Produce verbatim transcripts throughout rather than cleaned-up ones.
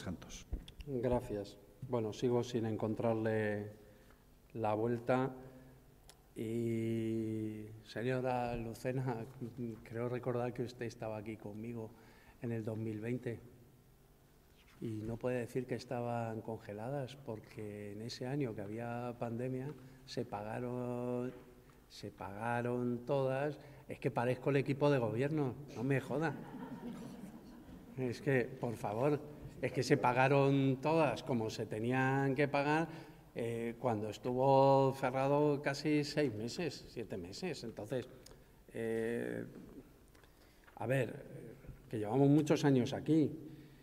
Santos. Gracias. Bueno, sigo sin encontrarle la vuelta. Y, señora Lucena, creo recordar que usted estaba aquí conmigo en el dos mil veinte y no puede decir que estaban congeladas, porque en ese año que había pandemia se pagaron, se pagaron todas. Es que parezco el equipo de gobierno, no me joda. Es que, por favor, es que se pagaron todas como se tenían que pagar eh, cuando estuvo cerrado casi seis meses, siete meses. Entonces, eh, a ver, que llevamos muchos años aquí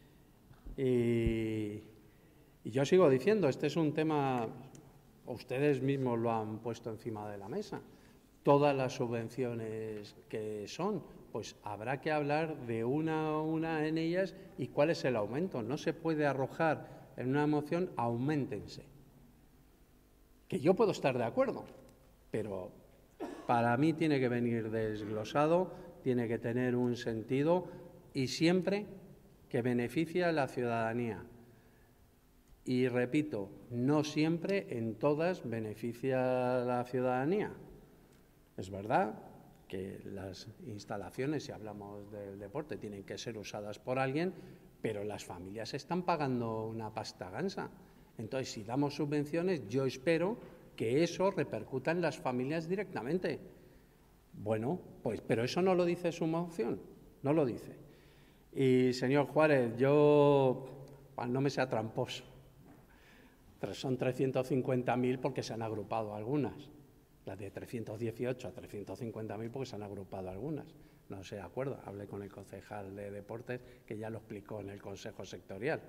y, y yo sigo diciendo, este es un tema, ustedes mismos lo han puesto encima de la mesa. Todas las subvenciones que son, pues habrá que hablar de una a una en ellas y cuál es el aumento. No se puede arrojar en una moción auméntense. Que yo puedo estar de acuerdo, pero para mí tiene que venir desglosado, tiene que tener un sentido y siempre que beneficie a la ciudadanía. Y repito, no siempre en todas beneficia a la ciudadanía. Es verdad que las instalaciones, si hablamos del deporte, tienen que ser usadas por alguien, pero las familias están pagando una pasta gansa. Entonces, si damos subvenciones, yo espero que eso repercuta en las familias directamente. Bueno, pues, pero eso no lo dice su moción, no lo dice. Y, señor Juárez, yo, pues, no me sea tramposo. Son trescientos cincuenta mil porque se han agrupado algunas. Las de trescientos dieciocho a trescientos cincuenta mil porque se han agrupado algunas. No se acuerda, hablé con el concejal de Deportes que ya lo explicó en el Consejo Sectorial.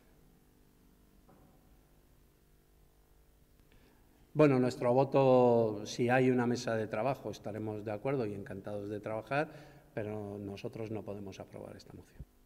Bueno, nuestro voto, si hay una mesa de trabajo, estaremos de acuerdo y encantados de trabajar, pero nosotros no podemos aprobar esta moción.